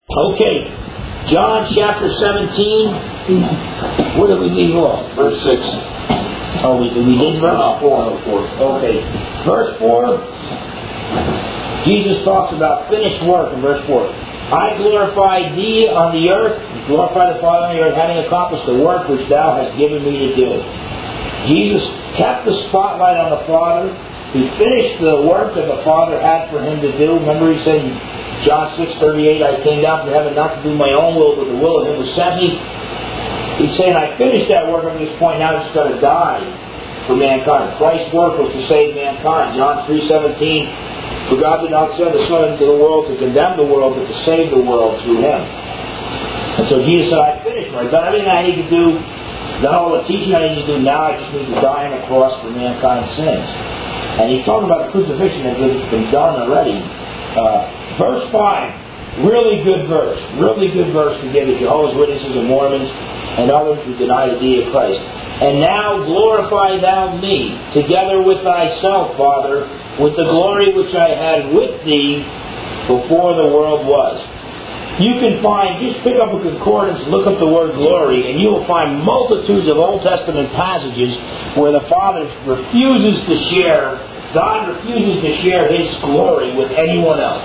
Okay, John chapter 17. Where did we leave off? Verse 6. Oh, we did verse 4. Okay. Verse 4, Jesus talks about finished work in verse 4. I glorify thee on the earth, glorify the Father on the earth, having accomplished the work which thou hast given me to do. Jesus kept the spotlight on the Father. He finished the work that the Father had for him to do. Remember he said in John 6:38, I came down from heaven not to do my own will, but the will of him who sent me. He's saying, I finished that work at this point, now it's got to die for mankind. Christ's work was to save mankind. John 3:17, for God did not send the Son into the world to condemn the world, but to save the world through him. And so Jesus said, I finished. I've done everything I need to do. Done all the teaching I need to do. Now I just need to die on the cross for mankind's sins. And he's talking about the crucifixion that has been done already. Verse 5, really good verse. Really good verse to give to Jehovah's Witnesses and Mormons and others who deny the deity of Christ. And now glorify thou me, together with thyself, Father, with the glory which I had with thee before the world was. You can find, just pick up a concordance, look up the word glory, and you will find multitudes of Old Testament passages where the Father refuses to share, God refuses to share His glory with anyone else.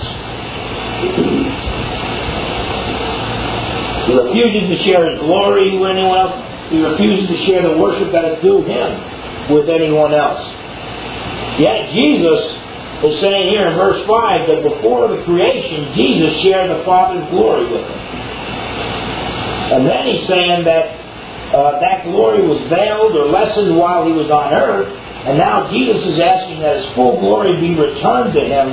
He refuses to share His glory with anyone else. He refuses to share the worship that is due Him with anyone else. Yet Jesus is saying here in verse 5 that before the creation, Jesus shared the Father's glory with Him. And then He's saying that that glory was veiled or lessened while He was on earth, and now Jesus is asking that His full glory be returned to Him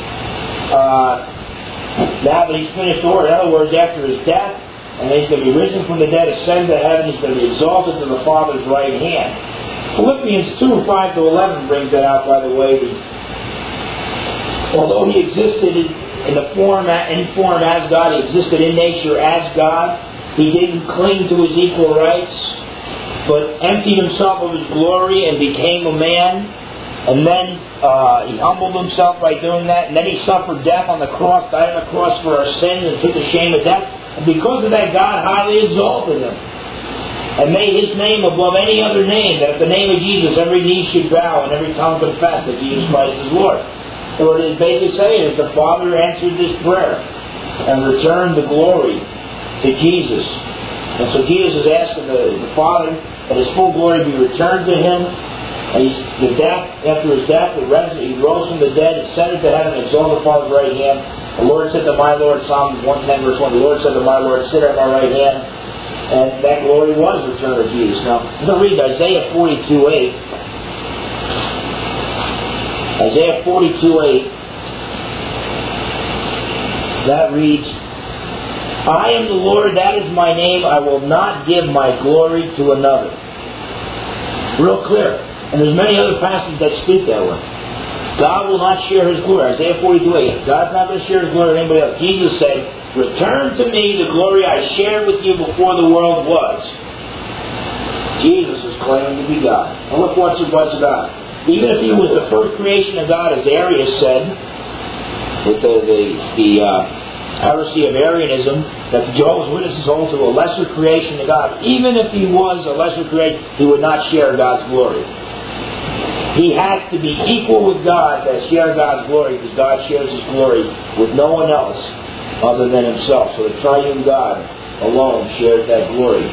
now that He's finished the work. In other words, after His death, and He's going to be risen from the dead, ascend to heaven, He's going to be exalted to the Father's right hand. Philippians 2:5-11 brings that out, by the way. Although He existed in form as God, He existed in nature as God, He didn't cling to His equal rights, but emptied Himself of His glory and became a man. And then He humbled Himself by doing that. And then He suffered death on the cross, died on the cross for our sins, and took the shame of death. And because of that, God highly exalted Him and made His name above any other name, that at the name of Jesus every knee should bow and every tongue confess that Jesus Christ is Lord. So what it is basically saying is the Father answered this prayer and returned the glory to Jesus. And so Jesus is asking the Father that His full glory be returned to Him. And after His death, He rose from the dead, ascended to heaven, and exalted the Father's right hand. The Lord said to my Lord, Psalm 110 verse 1, the Lord said to my Lord, sit at my right hand. And that glory was returned to Jesus. Now, I'm going to read Isaiah 42:8. Isaiah 42:8. That reads, I am the Lord, that is my name, I will not give my glory to another. Real clear. And there's many other passages that speak that way. God will not share His glory. Isaiah 42:8. God's not going to share His glory with anybody else. Jesus said, return to me the glory I shared with you before the world was. Jesus is claiming to be God. And look what's about it. Even if He was the first creation of God, as Arius said, with the heresy of Arianism, that the Jehovah's Witnesses hold to a lesser creation of God, even if He was a lesser creation, He would not share God's glory. He has to be equal with God to share God's glory, because God shares His glory with no one else other than Himself. So the triune God alone shares that glory.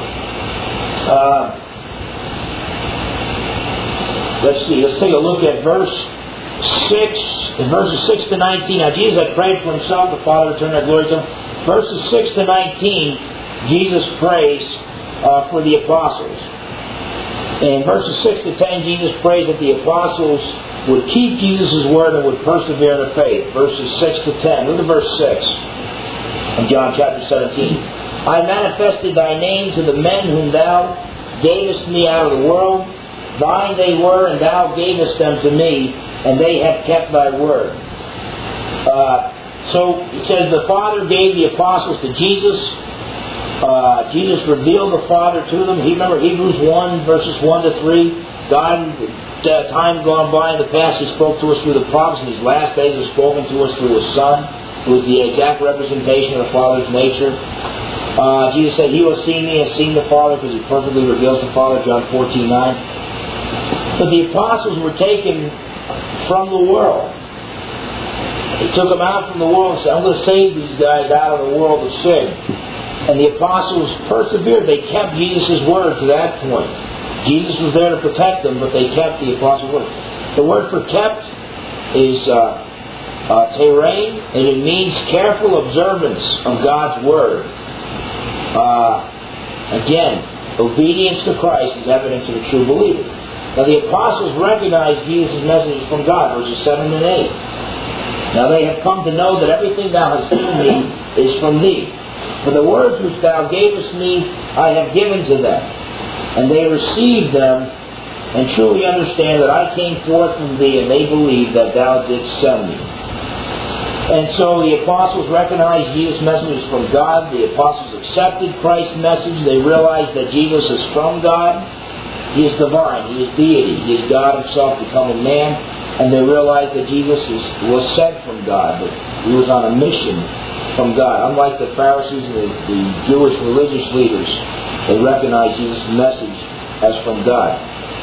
Let's see. Let's take a look at verse 6. In verses 6-19. Now Jesus had prayed for Himself, the Father returned that glory to Him. Verses 6-19, Jesus prays for the apostles. In verses 6-10, Jesus prays that the apostles would keep Jesus' word and would persevere in the faith. Verses 6-10. Look at verse 6 in John chapter 17. I manifested Thy name to the men whom Thou gavest me out of the world. Thine they were, and Thou gavest them to me, and they have kept Thy word. So it says the Father gave the apostles to Jesus. Jesus revealed the Father to them. Remember Hebrews 1 verses 1-3. God, time gone by in the past, He spoke to us through the prophets. In these last days, He has spoken to us through His Son. It was the exact representation of the Father's nature. Jesus said, "He who has seen me has seen the Father," because He perfectly reveals the Father, John 14:9. But the apostles were taken from the world. He took them out from the world and said, "I'm going to save these guys out of the world of sin." And the apostles persevered. They kept Jesus' word to that point. Jesus was there to protect them, but they kept the apostles' word. The word for kept is terrain, and it means careful observance of God's word. Again, obedience to Christ is evidence of a true believer. Now the apostles recognized Jesus' message from God, verses 7 and 8. Now they have come to know that everything thou hast given me is from thee. For the words which thou gavest me I have given to them. And they received them, and truly understand that I came forth from thee, and they believe that thou didst send me. And so the apostles recognized Jesus' message is from God. The apostles accepted Christ's message. They realized that Jesus is from God. He is divine. He is deity. He is God Himself become a man. And they realized that Jesus was sent from God, that He was on a mission from God. Unlike the Pharisees and the Jewish religious leaders, they recognized Jesus' message as from God.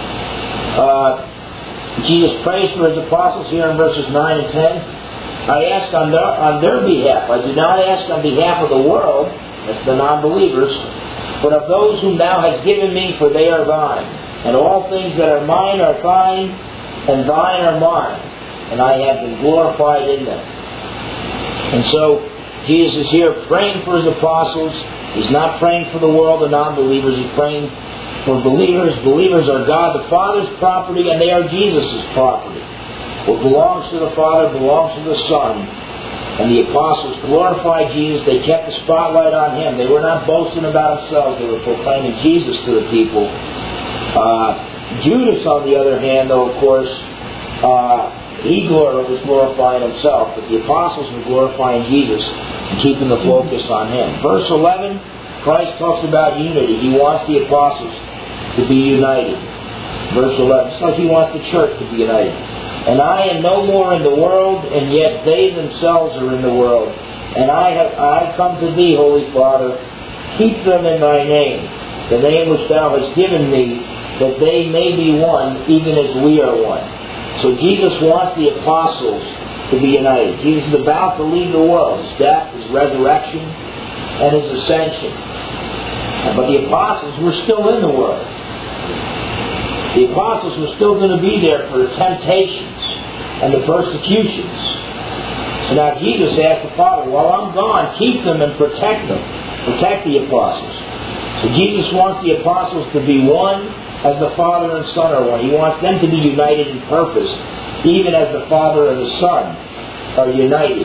Jesus prays for His apostles here in verses 9 and 10. I ask on their behalf. I do not ask on behalf of the world, that's the non-believers, but of those whom Thou hast given me, for they are Thine. And all things that are mine are Thine, and Thine are mine, and I have been glorified in them. And so Jesus is here praying for His apostles. He's not praying for the world, the non-believers. He's praying for believers. Believers are God the Father's property, and they are Jesus' property. What belongs to the Father belongs to the Son. And the apostles glorified Jesus. They kept the spotlight on Him. They were not boasting about themselves. They were proclaiming Jesus to the people. Judas, on the other hand, though, of course, he was glorifying himself, but the apostles were glorifying Jesus and keeping the focus on Him. Verse 11, Christ talks about unity. He wants the apostles to be united. Verse 11, it's like He wants the church to be united. And I am no more in the world, and yet they themselves are in the world. And I come to Thee, Holy Father, keep them in Thy name, the name which Thou hast given me, that they may be one, even as we are one. So Jesus wants the apostles to be united. Jesus is about to leave the world. His death, His resurrection, and His ascension. But the apostles were still in the world. The apostles were still going to be there for the temptations and the persecutions. So now Jesus asked the Father, while I'm gone, keep them and protect them. Protect the apostles. So Jesus wants the apostles to be one as the Father and Son are one. He wants them to be united in purpose, even as the Father and the Son are united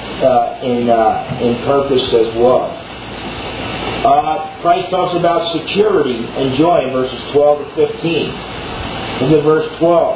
in purpose as well. Christ talks about security and joy in verses 12 to 15. Look at verse 12.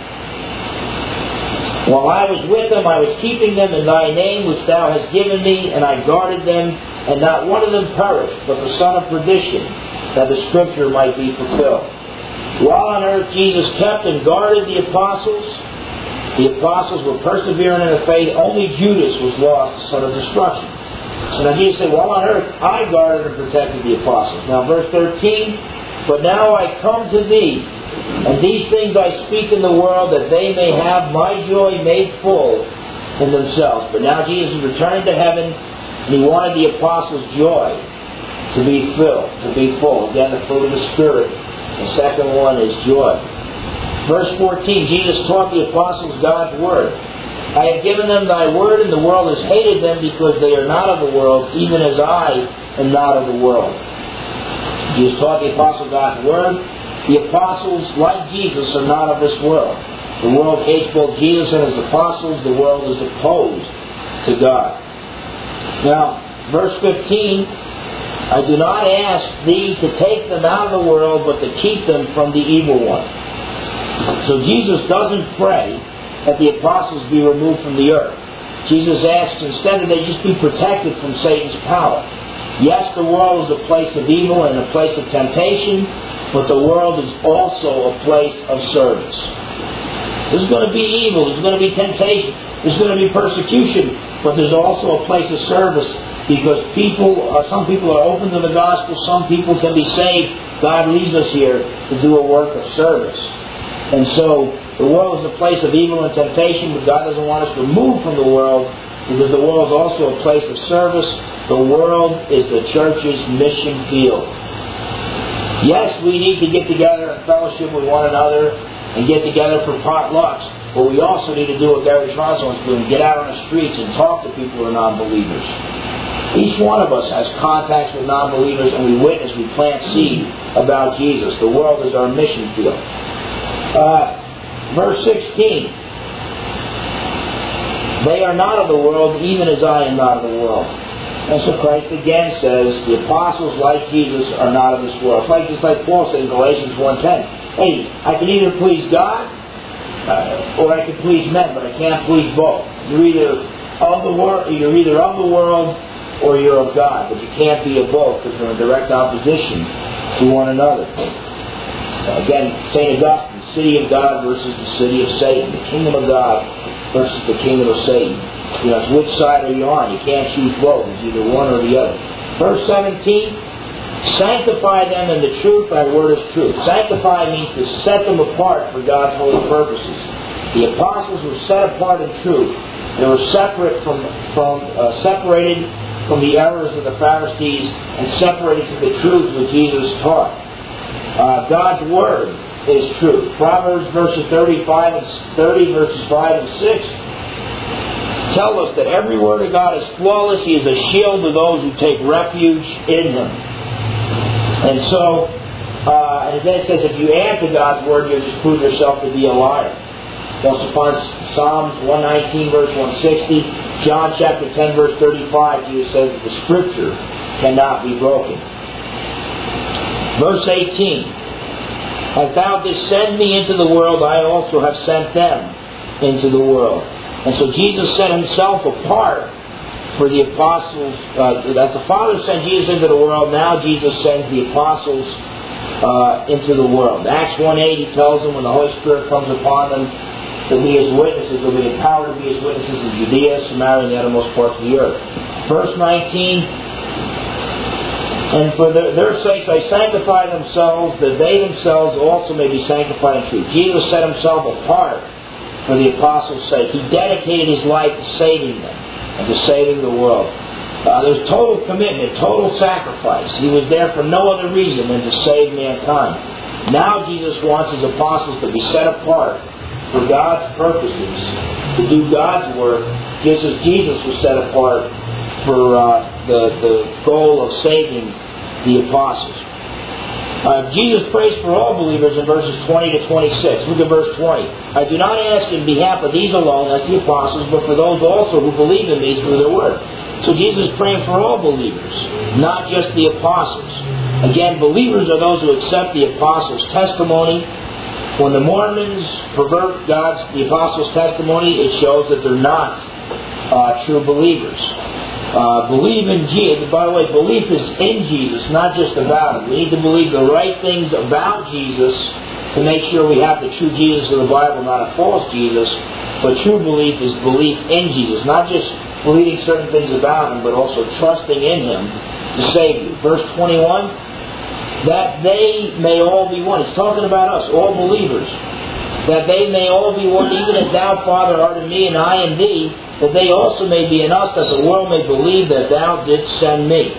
While I was with them, I was keeping them in Thy name which Thou hast given me, and I guarded them, and not one of them perished, but the son of perdition, that the Scripture might be fulfilled. While on earth, Jesus kept and guarded the apostles. The apostles were persevering in the faith. Only Judas was lost, the son of destruction. So now Jesus said, while on earth, I guarded and protected the apostles. Now verse 13, but now I come to Thee, and these things I speak in the world, that they may have my joy made full in themselves. But now Jesus is returning to heaven, and He wanted the apostles' joy to be filled, to be full. Again, the fruit of the Spirit. The second one is joy. Verse 14, Jesus taught the apostles God's Word. I have given them Thy Word, and the world has hated them, because they are not of the world, even as I am not of the world. Jesus taught the apostles God's Word. The apostles, like Jesus, are not of this world. The world hates both Jesus and His apostles. The world is opposed to God. Now, verse 15, I do not ask Thee to take them out of the world, but to keep them from the evil one. So Jesus doesn't pray that the apostles be removed from the earth. Jesus asks instead that they just be protected from Satan's power. Yes, the world is a place of evil and a place of temptation, but the world is also a place of service. There's going to be evil, there's going to be temptation. There's going to be persecution, but there's also a place of service, because some people are open to the gospel, some people can be saved. God leaves us here to do a work of service. And so the world is a place of evil and temptation, but God doesn't want us to move from the world, because the world is also a place of service. The world is the church's mission field. Yes, we need to get together and fellowship with one another and get together for potlucks, but we also need to do what Gary Schwartzman's doing, get out on the streets and talk to people who are non-believers. Each one of us has contacts with non-believers, and we witness, we plant seed about Jesus. The world is our mission field. Verse 16. They are not of the world, even as I am not of the world. And so Christ again says, the apostles, like Jesus, are not of this world. Just like Paul said in Galatians 1:10. Hey, I can either please God, or I can please men, but I can't please both. You're either of the world, or you're of God, but you can't be of both, because they're in direct opposition to one another. Again, St. Augustine, the city of God versus the city of Satan, the kingdom of God versus the kingdom of Satan. It's which side are you on? You can't choose both. It's either one or the other. Verse 17, sanctify them in the truth, thy word is truth. Sanctify means to set them apart for God's holy purposes. The apostles were set apart in truth. They were separated from the errors of the Pharisees and separated from the truth that Jesus taught. God's word is truth. Proverbs verses 30 verses 5 and 6 tell us that every word of God is flawless. He is a shield to those who take refuge in Him. And so, and then it says, if you add to God's word, you'll just prove yourself to be a liar. You also find Psalms 119 verse 160, John chapter 10 verse 35, Jesus says that the Scripture cannot be broken. Verse 18, as thou didst send me into the world, I also have sent them into the world. And so Jesus set Himself apart for the apostles. As the Father sent Jesus into the world, now Jesus sends the apostles into the world. Acts 1:8, He tells them when the Holy Spirit comes upon them, to be His witnesses, they'll be empowered to be His witnesses in Judea, Samaria, and the uttermost parts of the earth. Verse 19, and for their sakes I sanctify themselves, that they themselves also may be sanctified in truth. Jesus set Himself apart for the apostles' sake. He dedicated His life to saving them and to saving the world. There's total commitment, total sacrifice. He was there for no other reason than to save mankind. Now Jesus wants His apostles to be set apart for God's purposes, to do God's work, just as Jesus was set apart for the goal of saving the apostles. Jesus prays for all believers in verses 20 to 26. Look at verse 20. I do not ask in behalf of these alone, as the apostles, but for those also who believe in me through their word. So Jesus is praying for all believers, not just the apostles. Again, believers are those who accept the apostles' testimony. When the Mormons pervert the apostles' testimony, it shows that they're not true believers. Believe in Jesus. By the way, belief is in Jesus, not just about Him. We need to believe the right things about Jesus to make sure we have the true Jesus of the Bible, not a false Jesus. But true belief is belief in Jesus, not just believing certain things about Him, but also trusting in Him to save you. Verse 21, that they may all be one. He's talking about us, all believers. That they may all be one, even as Thou, Father, art in me, and I in Thee, that they also may be in us, that the world may believe that Thou didst send me.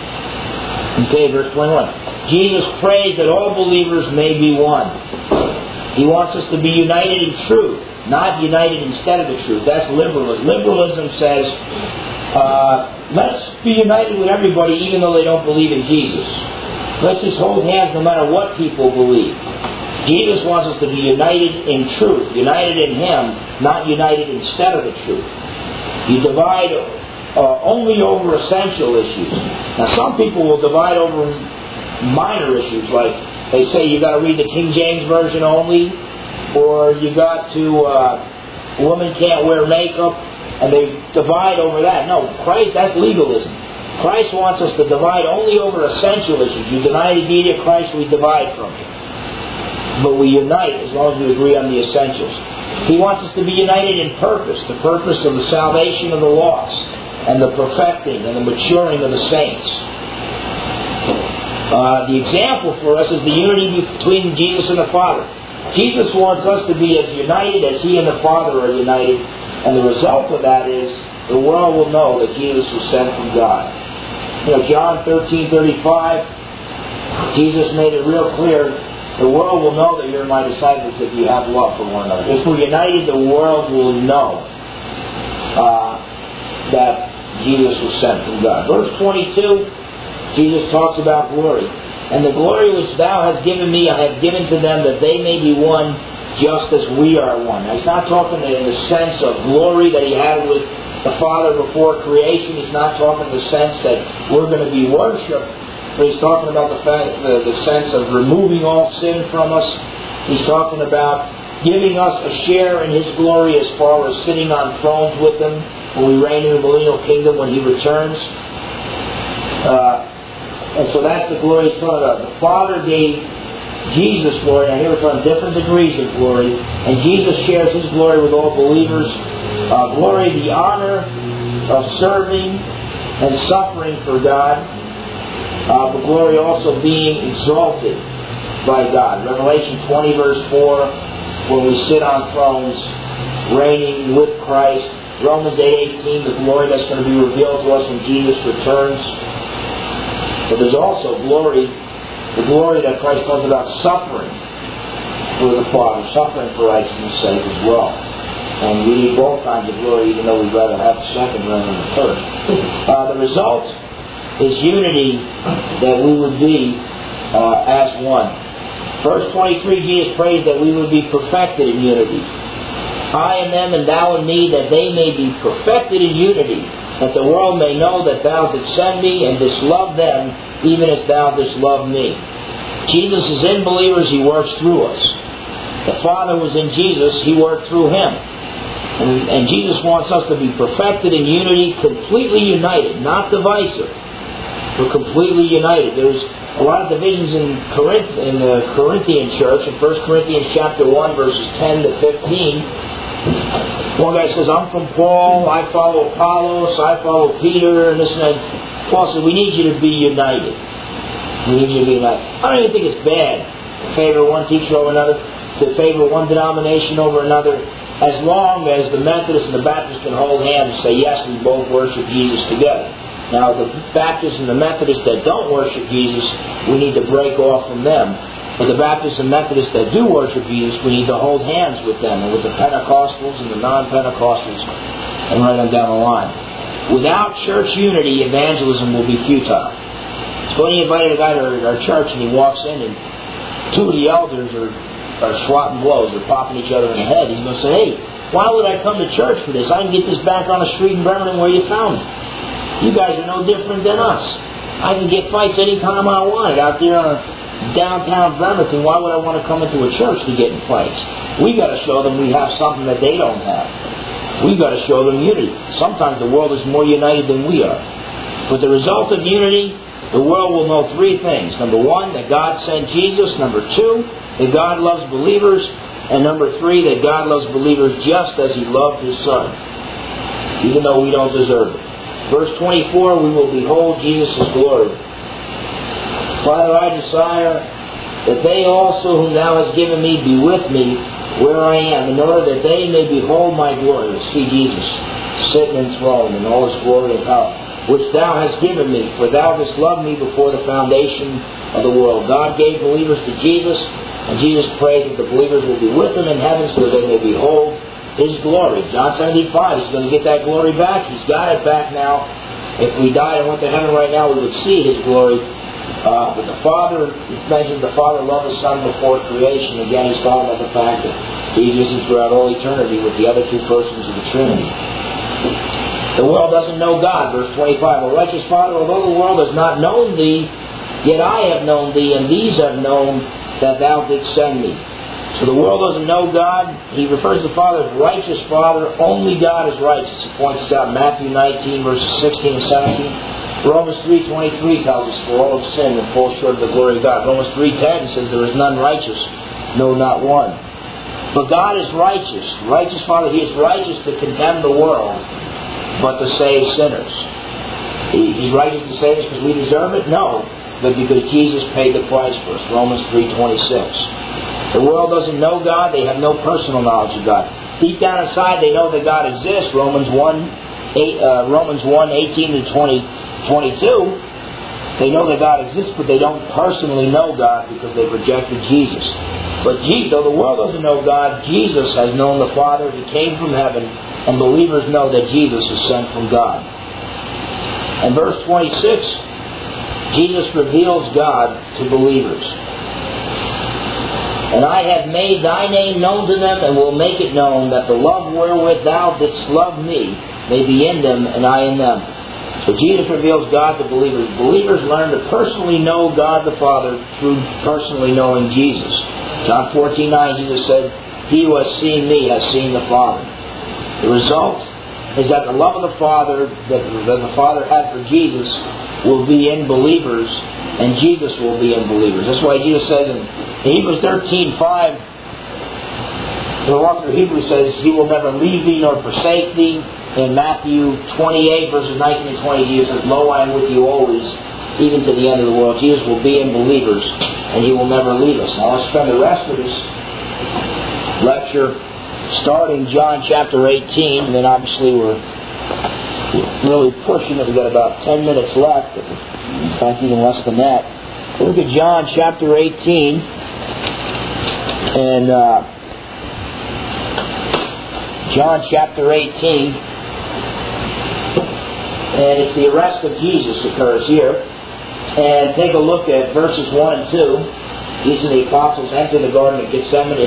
Okay, verse 21. Jesus prays that all believers may be one. He wants us to be united in truth, not united instead of the truth. That's liberalism. Liberalism says, let's be united with everybody even though they don't believe in Jesus. Let's just hold hands no matter what people believe. Jesus wants us to be united in truth, united in Him, not united instead of the truth. You divide only over essential issues. Now, some people will divide over minor issues, like they say you got to read the King James Version only, or you got to a woman can't wear makeup, and they divide over that. No, Christ, that's legalism. Christ wants us to divide only over essential issues. You deny the deity of Christ, we divide from you. But we unite as long as we agree on the essentials. He wants us to be united in purpose, the purpose of the salvation of the lost, and the perfecting and the maturing of the saints. The example for us is the unity between Jesus and the Father. Jesus wants us to be as united as He and the Father are united, and the result of that is the world will know that Jesus was sent from God. John 13:35, Jesus made it real clear, the world will know that you're my disciples if you have love for one another. If we're united, the world will know that Jesus was sent from God. Verse 22, Jesus talks about glory. And the glory which thou hast given me, I have given to them, that they may be one, just as we are one. Now, he's not talking in the sense of glory that He had with the Father before creation. He's not talking in the sense that we're going to be worshipped. But He's talking about the sense of removing all sin from us. He's talking about giving us a share in His glory as far as sitting on thrones with Him when we reign in the millennial kingdom when He returns. And so that's the glory He's talking about. The Father gave Jesus glory. Now here we're talking different degrees of glory. And Jesus shares His glory with all believers. Glory, the honor of serving and suffering for God. But glory also being exalted by God. Revelation 20 verse 4, when we sit on thrones, reigning with Christ. Romans 8:18, the glory that's going to be revealed to us when Jesus returns. But there's also glory, the glory that Christ talks about suffering for the Father, suffering for righteousness' sake as well. And we need both kinds of glory, even though we'd rather have the second rather than the first. The result is unity, that we would be as one. Verse 23, Jesus prays that we would be perfected in unity. I in them and thou in me, that they may be perfected in unity, that the world may know that thou didst send me and didst love them, even as thou didst love me. Jesus is in believers, He works through us. The Father was in Jesus, He worked through Him. And Jesus wants us to be perfected in unity, completely united, not divisive, but completely united. There's a lot of divisions in the Corinthian church. In 1 Corinthians chapter 1, verses 10 to 15, one guy says, I'm from Paul, I follow Apollos, I follow Peter, and this and that. Paul says, we need you to be united. We need you to be united. I don't even think it's bad to favor one teacher over another, to favor one denomination over another, as long as the Methodists and the Baptists can hold hands and say, yes, we both worship Jesus together. Now, the Baptists and the Methodists that don't worship Jesus, we need to break off from them. But the Baptists and Methodists that do worship Jesus, we need to hold hands with them, and with the Pentecostals and the non-Pentecostals, and right on down the line. Without church unity, evangelism will be futile. So when you invited a guy to our church and he walks in and two of the elders are swatting blows, they're popping each other in the head, he's going to say, hey, why would I come to church for this? I can get this back on the street in Bremerton where you found it. You guys are no different than us. I can get fights anytime I want it out there on downtown Bremerton. Why would I want to come into a church to get in fights? We got to show them we have something that they don't have. We got to show them unity. Sometimes the world is more united than we are. But the result of unity, the world will know three things. Number one, that God sent Jesus. Number two, that God loves believers. And number three, that God loves believers just as He loved His Son, even though we don't deserve it. Verse 24, we will behold Jesus' glory. Father, I desire that they also whom thou hast given me be with me where I am, in order that they may behold my glory, to see Jesus sitting enthroned in all His glory and power, which thou hast given me, for thou didst love me before the foundation of the world. God gave believers to Jesus, and Jesus prayed that the believers will be with Him in heaven so that they may behold His glory. John 17:5, He's going to get that glory back. He's got it back now. If we died and went to heaven right now, we would see His glory. But the Father, He mentions the Father loved the Son before creation. Again, He's talking about the fact that Jesus is throughout all eternity with the other two persons of the Trinity. The world doesn't know God. Verse 25, O righteous Father, although the world has not known Thee, yet I have known Thee, and these have known that Thou didst send me. So the world doesn't know God. He refers to the Father as righteous Father. Only God is righteous. He points this out in Matthew 19, verses 16 and 17. Romans 3:23 tells us, for all have sinned and fall short of the glory of God. Romans 3:10 says, there is none righteous, no, not one. But God is righteous. Righteous Father, He is righteous to condemn the world, but to save sinners. He's righteous to save us because we deserve it? No. But because Jesus paid the price for us. Romans 3:26. The world doesn't know God. They have no personal knowledge of God. Deep down inside, they know that God exists. Romans 1:18 to 22. They know that God exists, but they don't personally know God because they've rejected Jesus. But though the world doesn't know God, Jesus has known the Father. He came from heaven, and believers know that Jesus is sent from God. And verse 26, Jesus reveals God to believers. And I have made thy name known to them, and will make it known, that the love wherewith thou didst love me may be in them, and I in them. So Jesus reveals God to believers. Believers learn to personally know God the Father through personally knowing Jesus. John 14:9, Jesus said, He who has seen me has seen the Father. The result is that the love of the Father that the Father had for Jesus will be in believers, and Jesus will be in believers. That's why Jesus says in Hebrews 13:5, the author of Hebrews says, He will never leave thee nor forsake thee. In Matthew 28, verses 19 and 20, Jesus says, Lo, I am with you always, even to the end of the world. Jesus will be in believers, and He will never leave us. Now let's spend the rest of this lecture starting John chapter 18, and then obviously we're really pushing it. We've got about 10 minutes left, in fact even less than that. Look at John chapter 18, and John chapter 18, and it's the arrest of Jesus occurs here. And take a look at verses 1 and 2. These are the apostles enter the Garden of Gethsemane.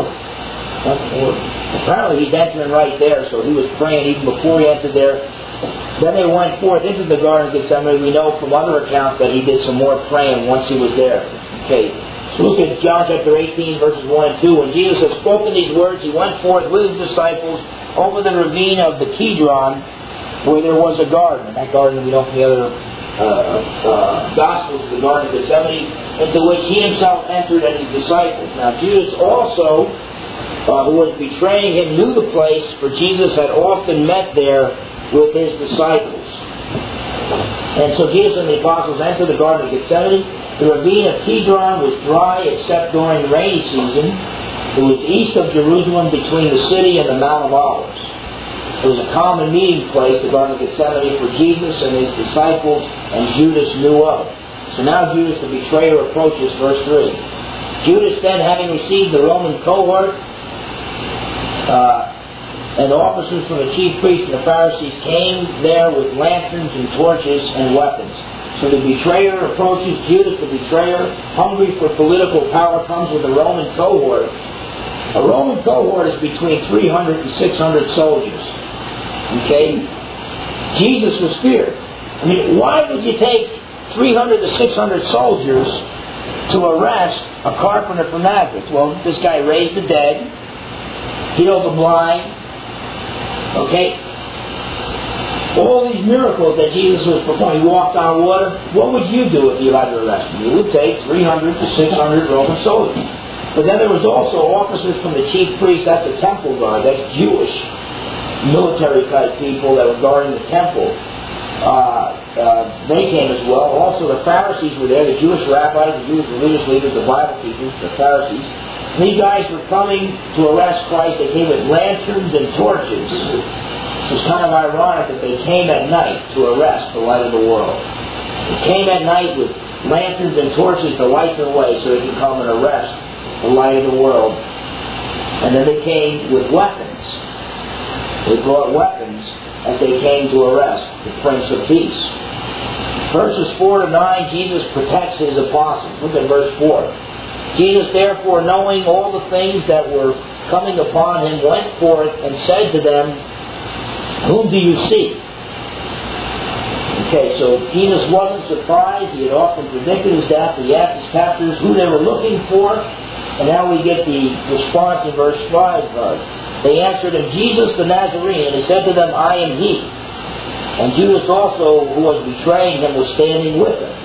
Apparently He's entering right there, so He was praying even before He entered there. Then they went forth into the Garden of Gethsemane. We know from other accounts that He did some more praying once He was there. Okay, so look at John chapter 18, verses 1 and 2. When Jesus had spoken these words, He went forth with His disciples over the ravine of the Kidron, where there was a garden. And that garden we know from the other Gospels, the Garden of Gethsemane, into which He Himself entered and His disciples. Now Judas also, who was betraying Him, knew the place, for Jesus had often met there with His disciples. And so Jesus and the apostles entered the Garden of Gethsemane. The ravine of Kidron was dry except during the rainy season. It was east of Jerusalem, between the city and the Mount of Olives. It was a common meeting place, the Garden of Gethsemane, for Jesus and His disciples, and Judas knew of. So now Judas, the betrayer, approaches, verse 3. Judas then, having received the Roman cohort, and officers from the chief priests and the Pharisees came there with lanterns and torches and weapons. So the betrayer approaches. Judas, the betrayer, hungry for political power, comes with a Roman cohort. A Roman cohort is between 300 and 600 soldiers. Okay? Jesus was feared. I mean, why would you take 300 to 600 soldiers to arrest a carpenter from Nazareth? Well, this guy raised the dead, healed the blind. Okay? All these miracles that Jesus was performing, He walked on water. What would you do if you had to arrest Him? You would take 300 to 600 Roman soldiers. But then there was also officers from the chief priests, that's the temple guard, that's Jewish military type people that were guarding the temple. They came as well. Also the Pharisees were there, the Jewish rabbis, the Jewish religious leaders, the Bible teachers, the Pharisees. And these guys were coming to arrest Christ. They came with lanterns and torches. It's kind of ironic that they came at night to arrest the light of the world. They came at night with lanterns and torches to light their way so they could come and arrest the light of the world. And then they came with weapons. They brought weapons as they came to arrest the Prince of Peace. Verses 4 to 9, Jesus protects His apostles. Look at verse 4. Jesus, therefore, knowing all the things that were coming upon Him, went forth and said to them, Whom do you seek? Okay, so Jesus wasn't surprised. He had often predicted His death. He asked His captors who they were looking for. And now we get the response in verse 5. They answered Him, Jesus the Nazarene. And He said to them, I am He. And Judas also, who was betraying Him, was standing with Him.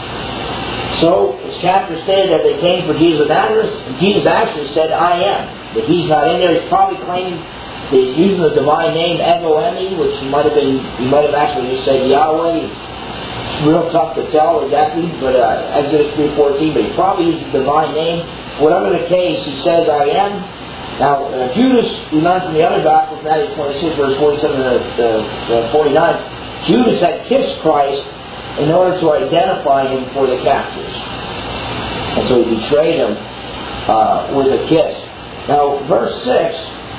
So, His captors stated that they came for Jesus of Nazareth. And Jesus actually said, I am. that he's not in there. He's probably claiming that he's using the divine name Elohim, which he might have actually just said Yahweh. It's real tough to tell exactly, but Exodus 3:14, but he probably used the divine name. Whatever the case, he says, I am. Now, Judas, we learned from the other Gospels, Matthew 26, verse 47 to 49, Judas had kissed Christ in order to identify him for the captors. And so he betrayed him with a kiss. Now, verse 6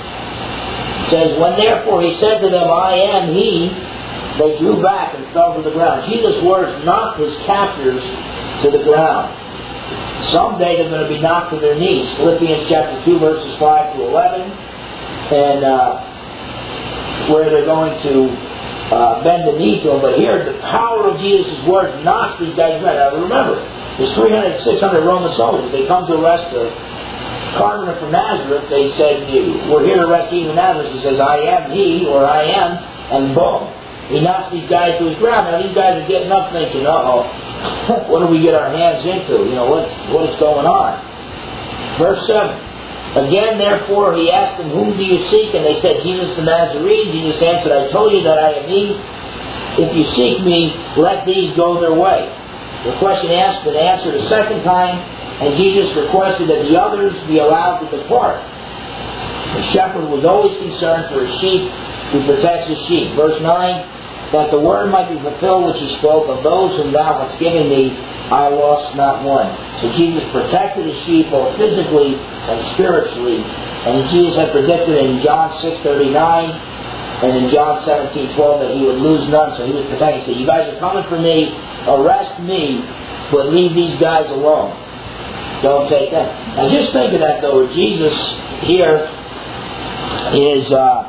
says, when therefore he said to them, I am he, they drew back and fell to the ground. Jesus' words knocked his captors to the ground. Someday they're going to be knocked to their knees. Philippians chapter 2, verses 5 to 11. And where they're going to bend the knee to him. But here, the power of Jesus' words knocks these guys down. Now remember, there's 300, 600 Roman soldiers. They come to arrest the carpenter from Nazareth. They said, we're here to arrest Jesus of Nazareth. He says, I am he, or I am, and boom. He knocks these guys to his ground. Now these guys are getting up thinking, what do we get our hands into? What is going on? Verse 7. Again, therefore, he asked them, whom do you seek? And they said, Jesus the Nazarene. Jesus answered, I told you that I am he. If you seek me, let these go their way. The question asked and answered a second time, and Jesus requested that the others be allowed to depart. The shepherd was always concerned for his sheep, who protects his sheep. Verse 9, that the word might be fulfilled which he spoke, of those whom thou hast given me, I lost not one. So Jesus protected his sheep both physically and spiritually. And Jesus had predicted in John 6:39 and in John 17:12 that he would lose none, so he was protecting. He said, you guys are coming for me, arrest me, but leave these guys alone. Don't take them. Now just think of that though. Jesus here is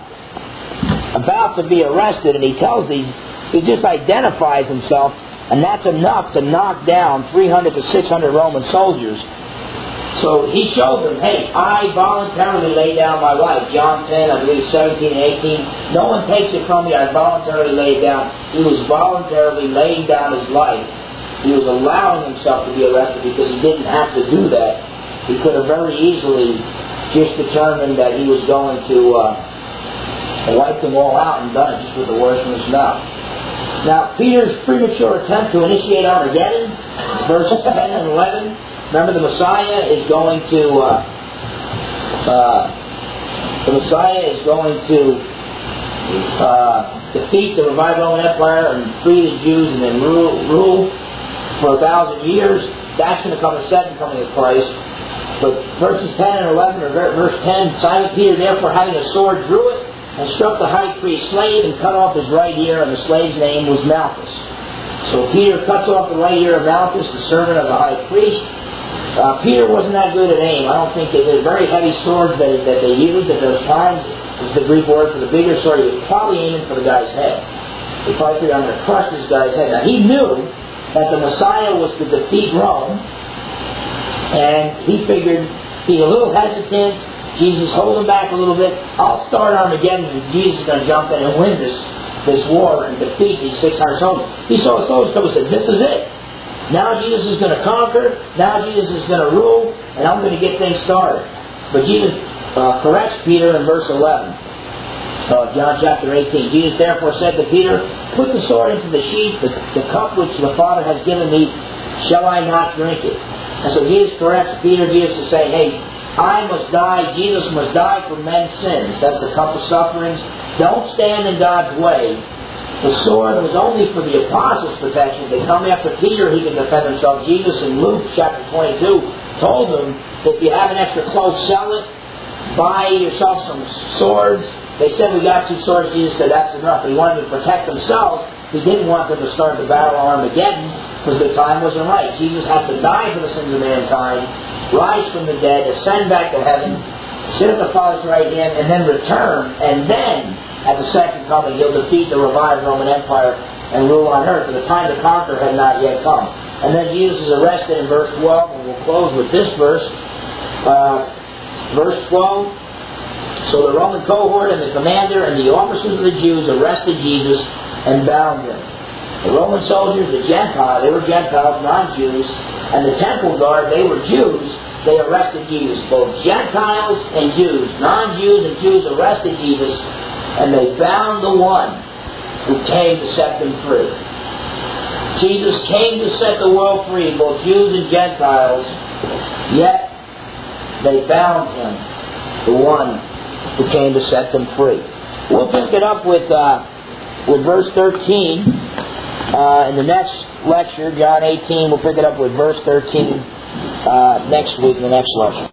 about to be arrested, and he tells these, he just identifies himself, and that's enough to knock down 300 to 600 Roman soldiers. So he showed them, hey, I voluntarily lay down my life. John 10, I believe 17 and 18. No one takes it from me, I voluntarily lay it down. He was voluntarily laying down his life. He was allowing himself to be arrested because he didn't have to do that. He could have very easily just determined that he was going to wipe them all out and done it just with the words from his mouth. Now, Peter's premature attempt to initiate Armageddon, verses 10 and 11. Remember, the Messiah is going to defeat the revived Roman Empire and free the Jews and then rule for 1,000 years. That's going to come the second coming of Christ. But verses 10 and 11, or verse 10, Simon Peter, therefore, having a sword, drew it, and struck the high priest's slave and cut off his right ear, and the slave's name was Malchus. So Peter cuts off the right ear of Malchus, the servant of the high priest. Peter wasn't that good at aim. I don't think they're very heavy swords that they used at those times. Is the Greek word for the bigger sword. He was probably aiming for the guy's head. He probably figured, I'm going to crush this guy's head. Now he knew that the Messiah was to defeat Rome, and he figured he's a little hesitant. Jesus, hold him back a little bit. I'll start Armageddon, and Jesus is going to jump in and win this war and defeat these 600 soldiers. He saw the soldiers come and said, this is it. Now Jesus is going to conquer. Now Jesus is going to rule, and I'm going to get things started. But Jesus corrects Peter in verse 11 of John chapter 18. Jesus therefore said to Peter, put the sword into the sheath, the cup which the Father has given me, shall I not drink it? And so Jesus corrects Peter. Jesus is saying, hey, I must die, Jesus must die for men's sins. That's the cup of sufferings. Don't stand in God's way. The sword was only for the apostles' protection. They come after Peter, he can defend himself. Jesus in Luke chapter 22 told them that if you have an extra cloak, sell it. Buy yourself some swords. They said, we got 2 swords. Jesus said, that's enough. But he wanted to protect themselves. He didn't want them to start the battle of Armageddon because the time wasn't right. Jesus had to die for the sins of mankind, rise from the dead, ascend back to heaven, sit at the Father's right hand, and then return. And then, at the second coming, he'll defeat the revived Roman Empire and rule on earth. But the time to conquer had not yet come. And then Jesus is arrested in verse 12, and we'll close with this verse. Verse 12. So the Roman cohort and the commander and the officers of the Jews arrested Jesus and bound him. The Roman soldiers, the Gentiles, they were Gentiles, non-Jews, and the temple guard, they were Jews, they arrested Jesus. Both Gentiles and Jews, non-Jews and Jews arrested Jesus, and they found the one who came to set them free. Jesus came to set the world free, both Jews and Gentiles, yet they found Him, the one who came to set them free. We'll pick it up with verse 13 in the next lecture, John 18. We'll pick it up with verse 13 next week in the next lecture.